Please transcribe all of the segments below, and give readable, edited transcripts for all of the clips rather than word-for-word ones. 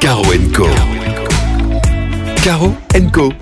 Caro & Co. Caro & Co.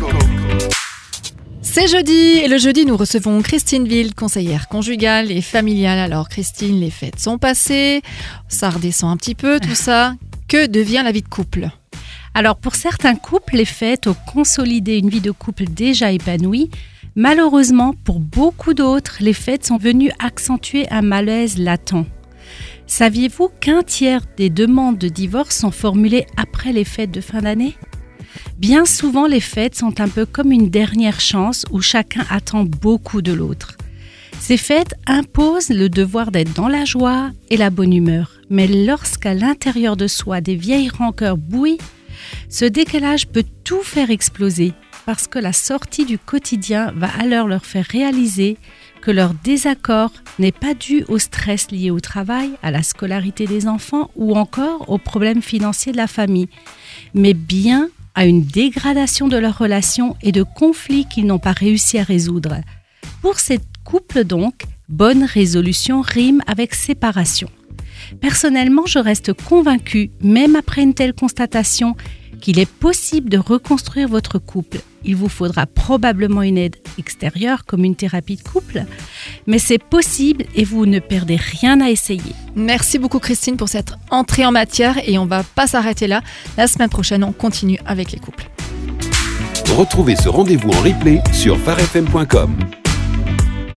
C'est jeudi et le jeudi nous recevons Christine Ville, conseillère conjugale et familiale. Alors Christine, les fêtes sont passées, ça redescend un petit peu tout ça. Que devient la vie de couple ? Alors pour certains couples, les fêtes ont consolidé une vie de couple déjà épanouie. Malheureusement, pour beaucoup d'autres, les fêtes sont venues accentuer un malaise latent. Saviez-vous qu'un tiers des demandes de divorce sont formulées après les fêtes de fin d'année ? Bien souvent, les fêtes sont un peu comme une dernière chance où chacun attend beaucoup de l'autre. Ces fêtes imposent le devoir d'être dans la joie et la bonne humeur. Mais lorsqu'à l'intérieur de soi des vieilles rancœurs bouillent, ce décalage peut tout faire exploser parce que la sortie du quotidien va alors leur faire réaliser que leur désaccord n'est pas dû au stress lié au travail, à la scolarité des enfants ou encore aux problèmes financiers de la famille, mais bien à une dégradation de leur relation et de conflits qu'ils n'ont pas réussi à résoudre. Pour ces couples donc, bonne résolution rime avec séparation. Personnellement, je reste convaincue, même après une telle constatation, qu'il est possible de reconstruire votre couple. Il vous faudra probablement une aide extérieure comme une thérapie de couple, mais c'est possible et vous ne perdez rien à essayer. Merci beaucoup Christine pour cette entrée en matière et on ne va pas s'arrêter là. La semaine prochaine, on continue avec les couples. Retrouvez ce rendez-vous en replay sur farfm.com.